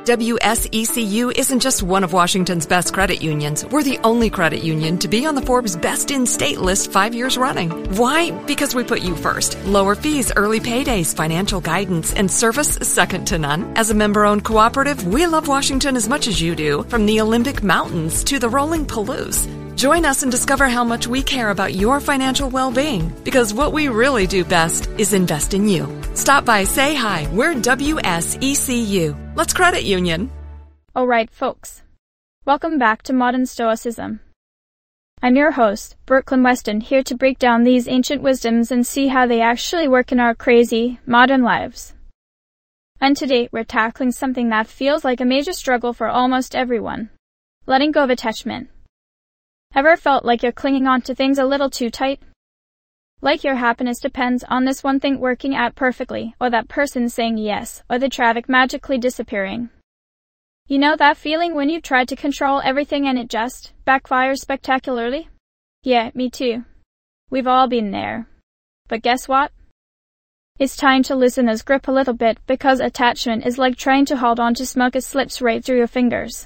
WSECU isn't just one of Washington's best credit unions. We're the only credit union to be on the Forbes Best in State list 5 years running. Why? Because we put you first. Lower fees, early paydays, financial guidance, and service second to none. As a member-owned cooperative, we love Washington as much as you do, from the Olympic Mountains to the rolling Palouse. Join us and discover how much we care about your financial well-being, because what we really do best is invest in you. Stop by, say hi. We're WSECU. Let's credit union. Alright, folks. Welcome back to Modern Stoicism. I'm your host, Brooklyn Weston, here to break down these ancient wisdoms and see how they actually work in our crazy, modern lives. And today, we're tackling something that feels like a major struggle for almost everyone. Letting go of attachment. Ever felt like you're clinging on to things a little too tight? Like your happiness depends on this one thing working out perfectly, or that person saying yes, or the traffic magically disappearing. You know that feeling when you try to control everything and it just backfires spectacularly? Yeah, me too. We've all been there. But guess what? It's time to loosen those grip a little bit, because attachment is like trying to hold on to smoke. It slips right through your fingers.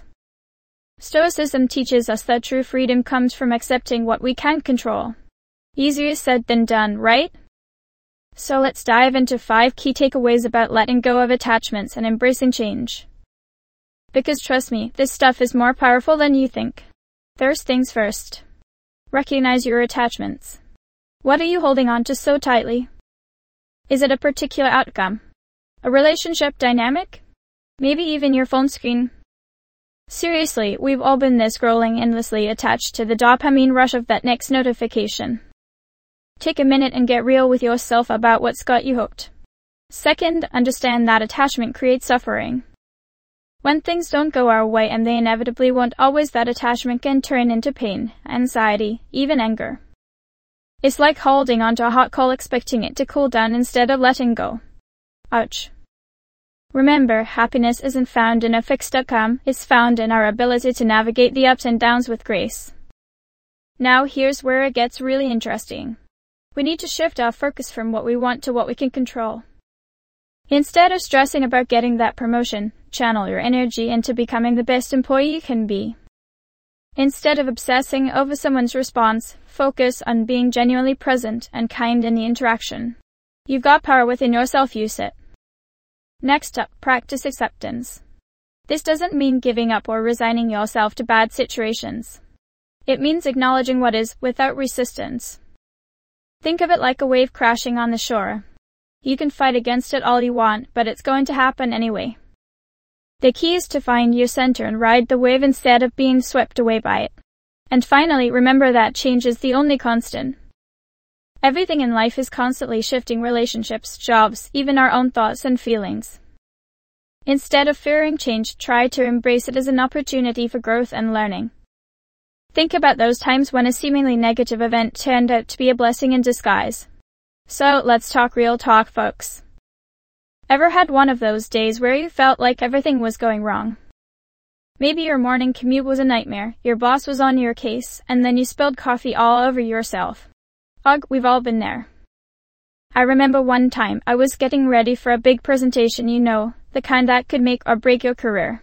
Stoicism teaches us that true freedom comes from accepting what we can't control. Easier said than done, right? So let's dive into 5 key takeaways about letting go of attachments and embracing change. Because trust me, this stuff is more powerful than you think. First things first. Recognize your attachments. What are you holding on to so tightly? Is it a particular outcome? A relationship dynamic? Maybe even your phone screen? Seriously, we've all been there, scrolling endlessly, attached to the dopamine rush of that next notification. Take a minute and get real with yourself about what's got you hooked. Second, understand that attachment creates suffering. When things don't go our way, and they inevitably won't always, that attachment can turn into pain, anxiety, even anger. It's like holding onto a hot coal expecting it to cool down instead of letting go. Ouch. Remember, happiness isn't found in a fixed outcome, it's found in our ability to navigate the ups and downs with grace. Now here's where it gets really interesting. We need to shift our focus from what we want to what we can control. Instead of stressing about getting that promotion, channel your energy into becoming the best employee you can be. Instead of obsessing over someone's response, focus on being genuinely present and kind in the interaction. You've got power within yourself, use it. Next up, practice acceptance. This doesn't mean giving up or resigning yourself to bad situations. It means acknowledging what is, without resistance. Think of it like a wave crashing on the shore. You can fight against it all you want, but it's going to happen anyway. The key is to find your center and ride the wave instead of being swept away by it. And finally, remember that change is the only constant. Everything in life is constantly shifting: relationships, jobs, even our own thoughts and feelings. Instead of fearing change, try to embrace it as an opportunity for growth and learning. Think about those times when a seemingly negative event turned out to be a blessing in disguise. So, let's talk real talk, folks. Ever had one of those days where you felt like everything was going wrong? Maybe your morning commute was a nightmare, your boss was on your case, and then you spilled coffee all over yourself. Ugh, we've all been there. I remember one time I was getting ready for a big presentation, the kind that could make or break your career.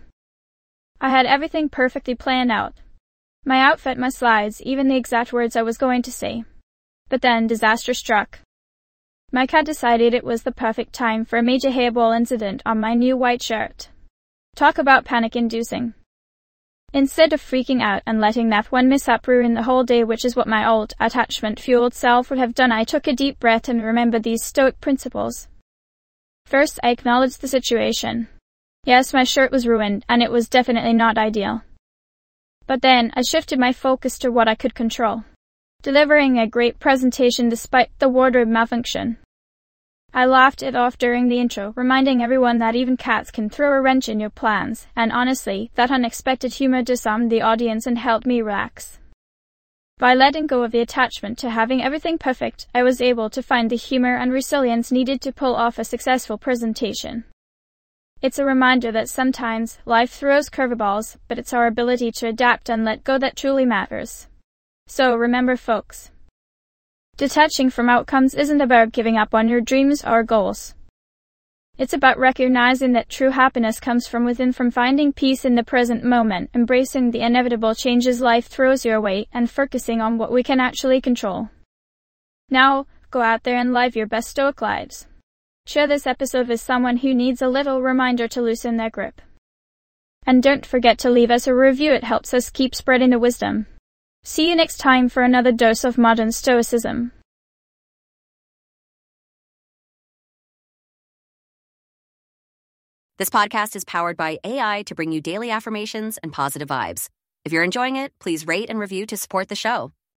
I had everything perfectly planned out. My outfit, my slides, even the exact words I was going to say. But then disaster struck. My cat decided it was the perfect time for a major hairball incident on my new white shirt. Talk about panic-inducing. Instead of freaking out and letting that one mishap ruin the whole day, which is what my old attachment-fueled self would have done, I took a deep breath and remembered these Stoic principles. First, I acknowledged the situation. Yes, my shirt was ruined, and it was definitely not ideal. But then, I shifted my focus to what I could control. Delivering a great presentation despite the wardrobe malfunction. I laughed it off during the intro, reminding everyone that even cats can throw a wrench in your plans, and honestly, that unexpected humor disarmed the audience and helped me relax. By letting go of the attachment to having everything perfect, I was able to find the humor and resilience needed to pull off a successful presentation. It's a reminder that sometimes life throws curveballs, but it's our ability to adapt and let go that truly matters. So remember, folks. Detaching from outcomes isn't about giving up on your dreams or goals. It's about recognizing that true happiness comes from within, from finding peace in the present moment, embracing the inevitable changes life throws your way, and focusing on what we can actually control. Now, go out there and live your best Stoic lives. Share this episode with someone who needs a little reminder to loosen their grip. And don't forget to leave us a review, it helps us keep spreading the wisdom. See you next time for another dose of modern Stoicism. This podcast is powered by AI to bring you daily affirmations and positive vibes. If you're enjoying it, please rate and review to support the show.